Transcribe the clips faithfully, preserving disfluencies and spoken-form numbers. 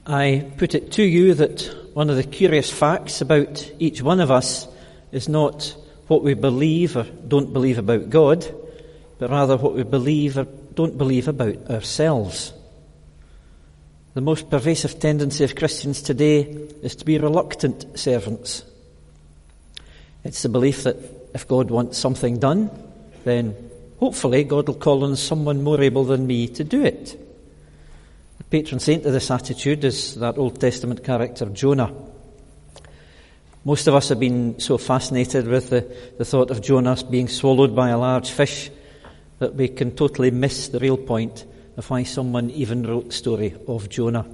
I put it to you that one of the curious facts about each one of us is not what we believe or don't believe about God, but rather what we believe or don't believe about ourselves. The most pervasive tendency of Christians today is to be reluctant servants. It's the belief that if God wants something done, then hopefully God will call on someone more able than me to do it. The patron saint of this attitude is that Old Testament character Jonah. Most of us have been so fascinated with the, the thought of Jonah being swallowed by a large fish that we can totally miss the real point of why someone even wrote the story of Jonah.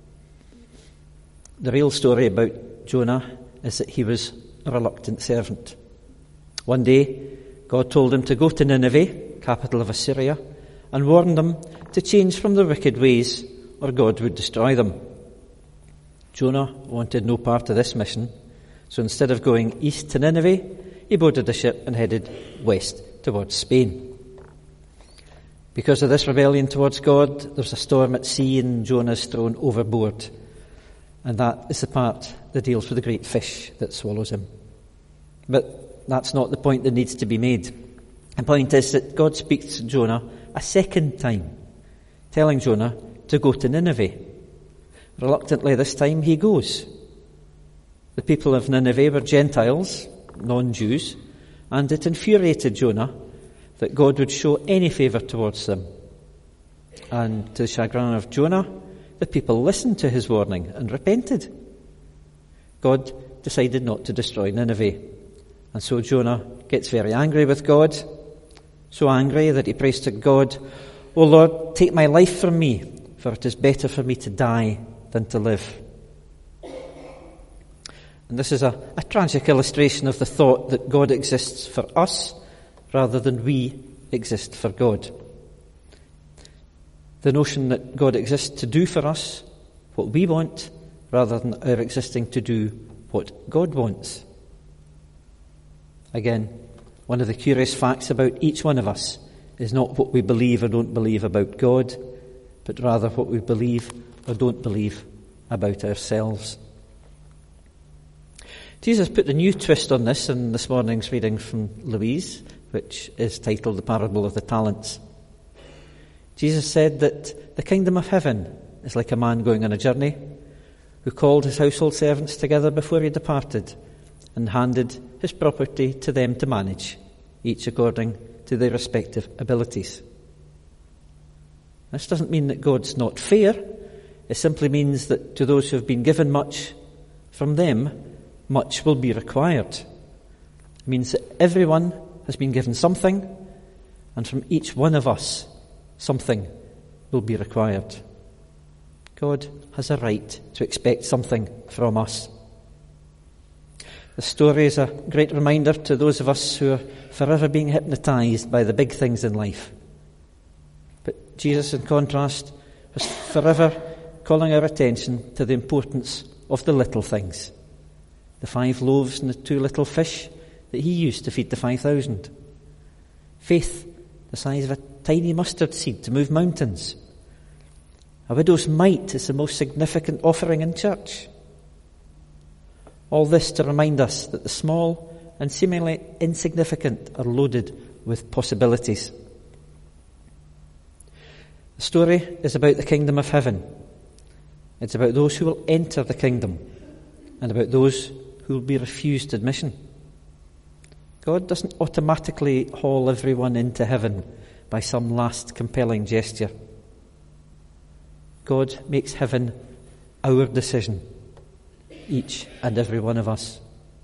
The real story about Jonah is that he was a reluctant servant. One day, God told him to go to Nineveh, capital of Assyria, and warned them to change from their wicked ways or God would destroy them. Jonah wanted no part of this mission, so instead of going east to Nineveh, he boarded a ship and headed west towards Spain. Because of this rebellion towards God, there's a storm at sea and Jonah is thrown overboard. And that is the part that deals with the great fish that swallows him. But that's not the point that needs to be made. The point is that God speaks to Jonah a second time, telling Jonah to go to Nineveh. Reluctantly this time he goes. The people of Nineveh were Gentiles, non-Jews, and it infuriated Jonah that God would show any favour towards them. And to the chagrin of Jonah, the people listened to his warning and repented. God decided not to destroy Nineveh. And so Jonah gets very angry with God, so angry that he prays to God, "O Lord, take my life from me, for it is better for me to die than to live." And this is a, a tragic illustration of the thought that God exists for us rather than we exist for God. The notion that God exists to do for us what we want rather than our existing to do what God wants. Again, one of the curious facts about each one of us is not what we believe or don't believe about God, but rather what we believe or don't believe about ourselves. Jesus put a new twist on this in this morning's reading from Louise, which is titled The Parable of the Talents. Jesus said that the kingdom of heaven is like a man going on a journey who called his household servants together before he departed and handed his property to them to manage, each according to their respective abilities. This doesn't mean that God's not fair. It simply means that to those who have been given much, from them much will be required. It means that everyone has been given something, and from each one of us, something will be required. God has a right to expect something from us. The story is a great reminder to those of us who are forever being hypnotized by the big things in life. But Jesus, in contrast, was forever calling our attention to the importance of the little things. The five loaves and the two little fish that he used to feed the five thousand. Faith the size of a tiny mustard seed to move mountains. A widow's mite is the most significant offering in church. All this to remind us that the small and seemingly insignificant are loaded with possibilities. The story is about the kingdom of heaven. It's about those who will enter the kingdom and about those who will be refused admission. God doesn't automatically haul everyone into heaven by some last compelling gesture. God makes heaven our decision, each and every one of us.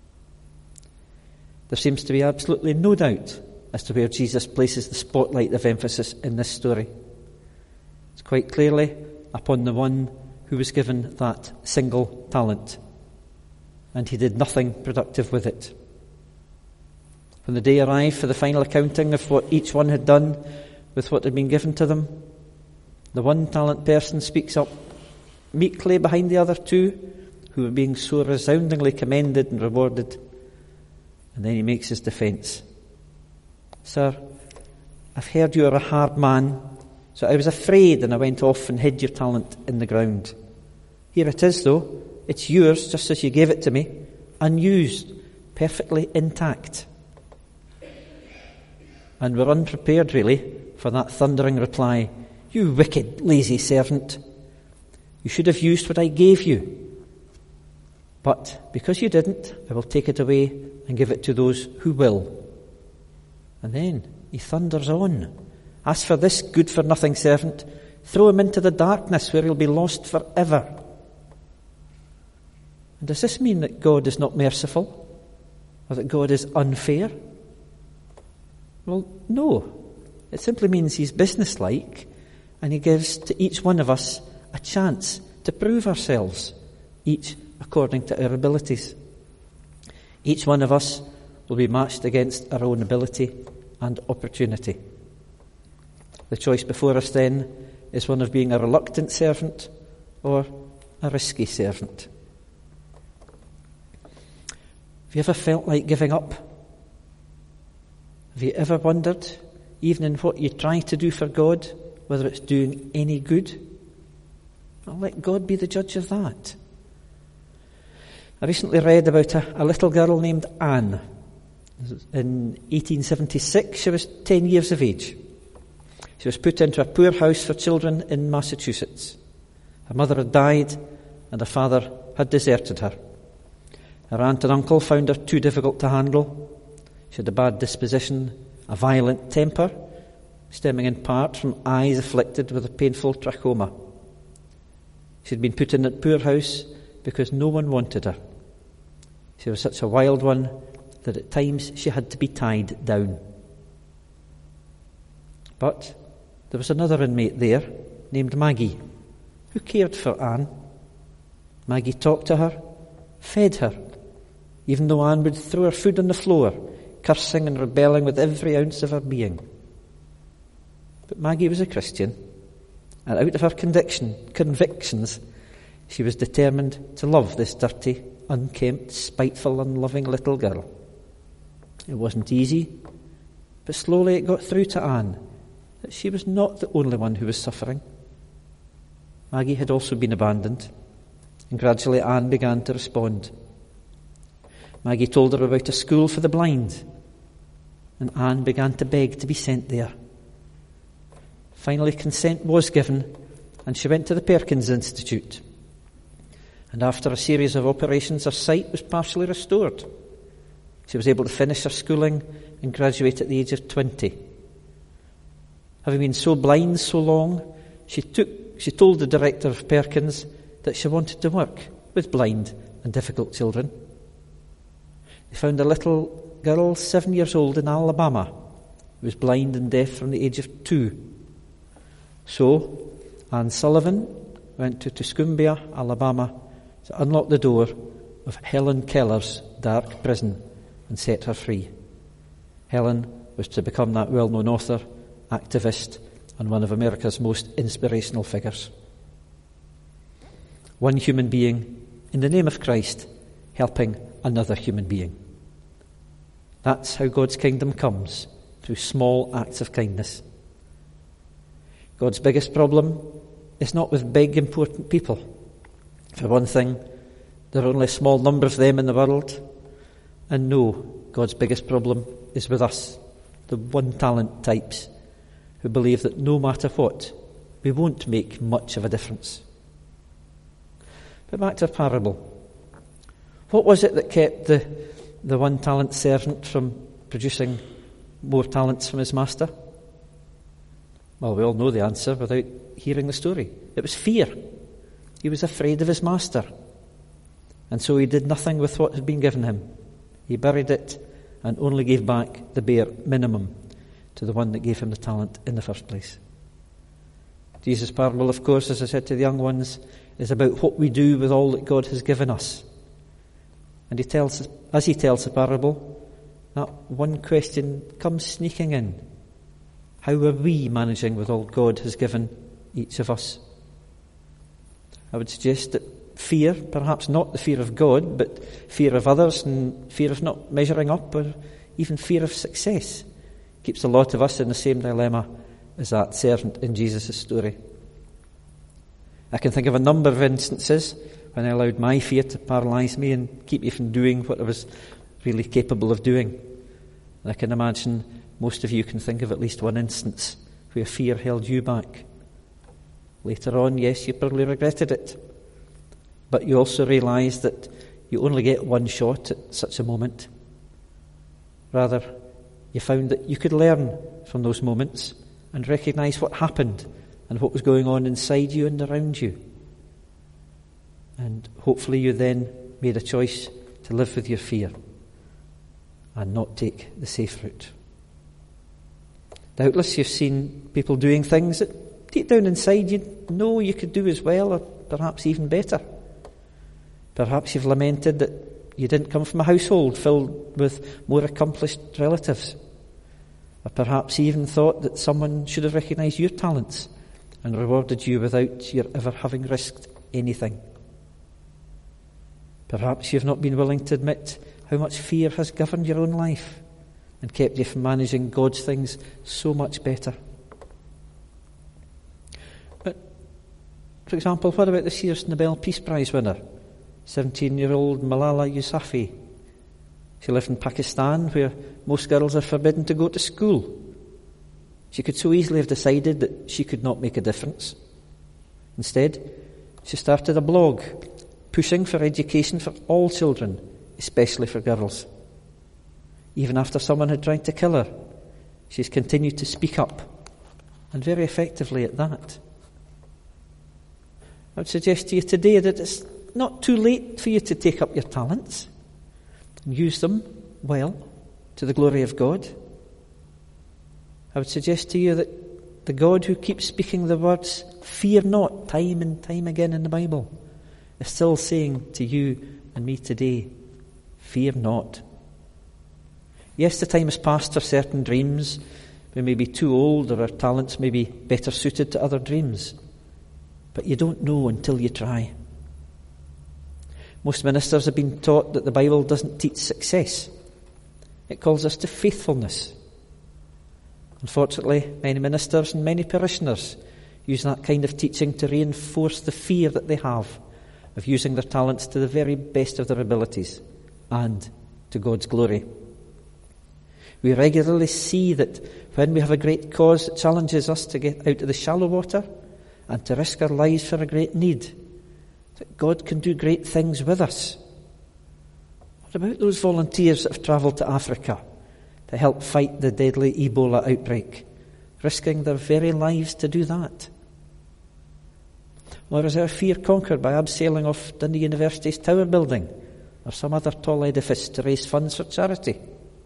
There seems to be absolutely no doubt as to where Jesus places the spotlight of emphasis in this story. It's quite clearly upon the one who was given that single talent, and he did nothing productive with it. When the day arrived for the final accounting of what each one had done with what had been given to them, the one talent person speaks up meekly behind the other two, who were being so resoundingly commended and rewarded. And then he makes his defence. "Sir, I've heard you are a hard man, so I was afraid and I went off and hid your talent in the ground. Here it is, though. It's yours, just as you gave it to me, unused, perfectly intact. And we're unprepared, really, for that thundering reply, "You wicked, lazy servant. You should have used what I gave you. But because you didn't, I will take it away and give it to those who will." And then he thunders on. "As for this good-for-nothing servant, throw him into the darkness where he'll be lost forever." And does this mean that God is not merciful? Or that God is unfair? Well, no. It simply means he's businesslike, and he gives to each one of us a chance to prove ourselves, each according to our abilities. Each one of us will be matched against our own ability and opportunity. The choice before us then is one of being a reluctant servant or a risky servant. Have you ever felt like giving up? Have you ever wondered, even in what you try to do for God, whether it's doing any good? Well, let God be the judge of that. I recently read about a, a little girl named Anne. In eighteen seventy-six, she was ten years of age. She was put into a poor house for children in Massachusetts. Her mother had died, and her father had deserted her. Her aunt and uncle found her too difficult to handle. She had a bad disposition, a violent temper, stemming in part from eyes afflicted with a painful trachoma. She had been put in that poor house because no one wanted her. She was such a wild one that at times she had to be tied down. But there was another inmate there named Maggie, who cared for Anne. Maggie talked to her, fed her, even though Anne would throw her food on the floor, cursing and rebelling with every ounce of her being. But Maggie was a Christian, and out of her conviction, convictions, she was determined to love this dirty, unkempt, spiteful, unloving little girl. It wasn't easy, but slowly it got through to Anne that she was not the only one who was suffering. Maggie had also been abandoned, and gradually Anne began to respond. Maggie told her about a school for the blind, and Anne began to beg to be sent there. Finally, consent was given, and she went to the Perkins Institute. And after a series of operations, her sight was partially restored. She was able to finish her schooling and graduate at the age of twenty. Having been so blind so long, she took, she told the director of Perkins that she wanted to work with blind and difficult children. They found a little girl, seven years old, in Alabama, who was blind and deaf from the age of two. So, Anne Sullivan went to Tuscumbia, Alabama, to unlock the door of Helen Keller's dark prison and set her free. Helen was to become that well-known author, activist, and one of America's most inspirational figures. One human being, in the name of Christ, helping another human being. That's how God's kingdom comes, through small acts of kindness. God's biggest problem is not with big, important people. For one thing, there are only a small number of them in the world. And no, God's biggest problem is with us, the one-talent types, who believe that no matter what, we won't make much of a difference. But back to our parable. What was it that kept the, the one-talent servant from producing more talents from his master? Well, we all know the answer without hearing the story. It was fear. He was afraid of his master. And so he did nothing with what had been given him. He buried it and only gave back the bare minimum to the one that gave him the talent in the first place. Jesus' parable, of course, as I said to the young ones, is about what we do with all that God has given us. And he tells, as he tells the parable, that one question comes sneaking in. How are we managing with all God has given each of us? I would suggest that fear, perhaps not the fear of God, but fear of others and fear of not measuring up, or even fear of success, keeps a lot of us in the same dilemma as that servant in Jesus' story. I can think of a number of instances when I allowed my fear to paralyse me and keep me from doing what I was really capable of doing. And I can imagine most of you can think of at least one instance where fear held you back. Later on, yes, you probably regretted it, but you also realised that you only get one shot at such a moment. Rather, you found that you could learn from those moments and recognise what happened and what was going on inside you and around you. And hopefully you then made a choice to live with your fear and not take the safe route. Doubtless you've seen people doing things that deep down inside you know you could do as well, or perhaps even better. Perhaps you've lamented that you didn't come from a household filled with more accomplished relatives. Or perhaps even thought that someone should have recognised your talents and rewarded you without your ever having risked anything. Perhaps you've not been willing to admit how much fear has governed your own life and kept you from managing God's things so much better. But, for example, what about this year's Nobel Peace Prize winner, seventeen-year-old Malala Yousafzai? She lived in Pakistan, where most girls are forbidden to go to school. She could so easily have decided that she could not make a difference. Instead, she started a blog pushing for education for all children, especially for girls. Even after someone had tried to kill her, she's continued to speak up, and very effectively at that. I would suggest to you today that it's not too late for you to take up your talents and use them well to the glory of God. I would suggest to you that the God who keeps speaking the words, "Fear not," time and time again in the Bible, is still saying to you and me today, "Fear not." Yes, the time has passed for certain dreams. We may be too old, or our talents may be better suited to other dreams. But you don't know until you try. Most ministers have been taught that the Bible doesn't teach success. It calls us to faithfulness. Unfortunately, many ministers and many parishioners use that kind of teaching to reinforce the fear that they have of using their talents to the very best of their abilities and to God's glory. We regularly see that when we have a great cause that challenges us to get out of the shallow water and to risk our lives for a great need, that God can do great things with us. What about those volunteers that have travelled to Africa to help fight the deadly Ebola outbreak, risking their very lives to do that? Or is our fear conquered by abseiling off Dundee University's tower building or some other tall edifice to raise funds for charity?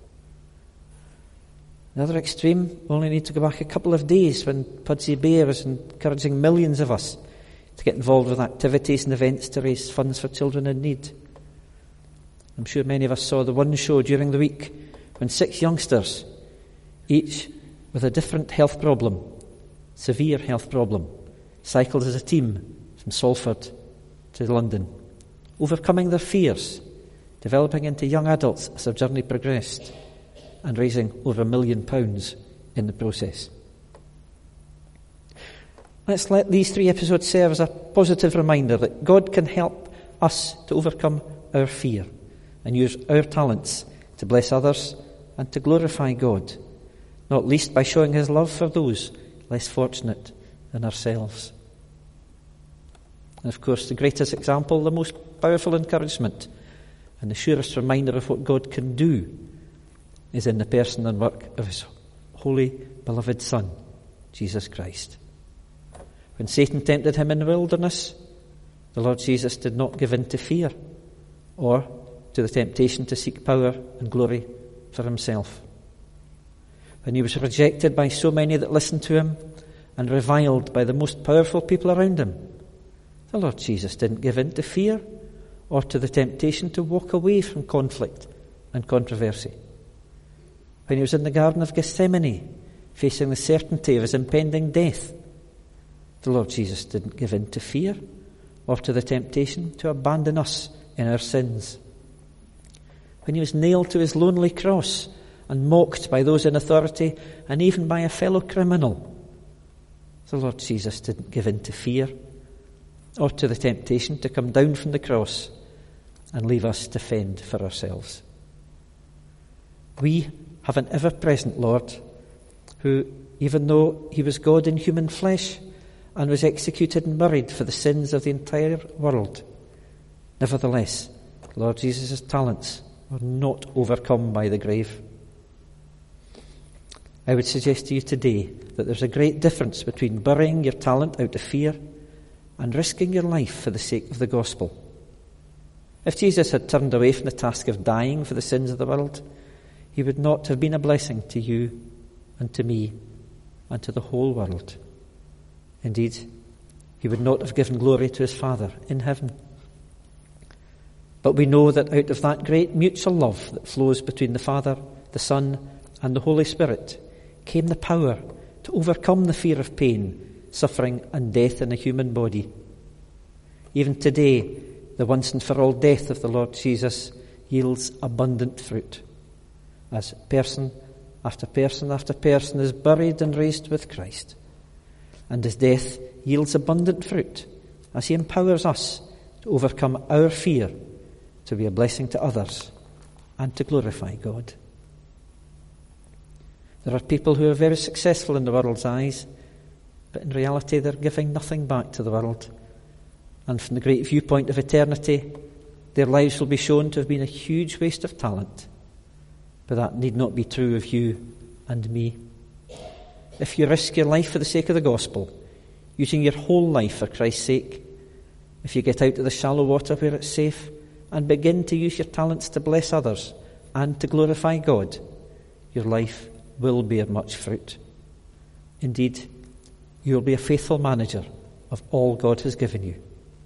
The other extreme, we only need to go back a couple of days when Pudsey Bear was encouraging millions of us to get involved with activities and events to raise funds for children in need. I'm sure many of us saw the one show during the week when six youngsters, each with a different health problem, severe health problem, cycled as a team from Salford to London, overcoming their fears, developing into young adults as their journey progressed, and raising over a million pounds in the process. Let's let these three episodes serve as a positive reminder that God can help us to overcome our fear and use our talents to bless others and to glorify God, not least by showing his love for those less fortunate than ourselves. And of course, the greatest example, the most powerful encouragement, and the surest reminder of what God can do is in the person and work of his holy, beloved Son, Jesus Christ. When Satan tempted him in the wilderness, the Lord Jesus did not give in to fear or to the temptation to seek power and glory for himself. When he was rejected by so many that listened to him and reviled by the most powerful people around him, the Lord Jesus didn't give in to fear or to the temptation to walk away from conflict and controversy. When he was in the Garden of Gethsemane, facing the certainty of his impending death, the Lord Jesus didn't give in to fear or to the temptation to abandon us in our sins. When he was nailed to his lonely cross and mocked by those in authority and even by a fellow criminal, the Lord Jesus didn't give in to fear or to the temptation to come down from the cross and leave us to fend for ourselves. We have an ever-present Lord who, even though he was God in human flesh and was executed and buried for the sins of the entire world, nevertheless, Lord Jesus' talents were not overcome by the grave. I would suggest to you today that there's a great difference between burying your talent out of fear and risking your life for the sake of the gospel. If Jesus had turned away from the task of dying for the sins of the world, he would not have been a blessing to you and to me and to the whole world. Indeed, he would not have given glory to his Father in heaven. But we know that out of that great mutual love that flows between the Father, the Son, and the Holy Spirit came the power to overcome the fear of pain, suffering, and death in a human body. Even today, the once and for all death of the Lord Jesus yields abundant fruit, as person after person after person is buried and raised with Christ. And his death yields abundant fruit as he empowers us to overcome our fear, to be a blessing to others, and to glorify God. There are people who are very successful in the world's eyes, but in reality they're giving nothing back to the world. And from the great viewpoint of eternity, their lives will be shown to have been a huge waste of talent. But that need not be true of you and me. If you risk your life for the sake of the gospel, using your whole life for Christ's sake, if you get out of the shallow water where it's safe and begin to use your talents to bless others and to glorify God, your life will bear much fruit. Indeed, you will be a faithful manager of all God has given you.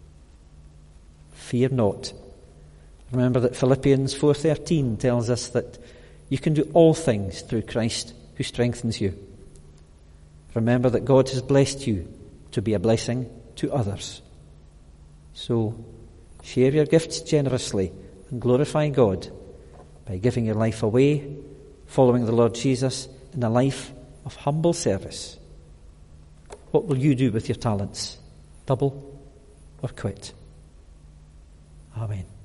Fear not. Remember that Philippians four thirteen tells us that you can do all things through Christ who strengthens you. Remember that God has blessed you to be a blessing to others. So, share your gifts generously and glorify God by giving your life away, following the Lord Jesus in a life of humble service. What will you do with your talents? Double or quit? Amen.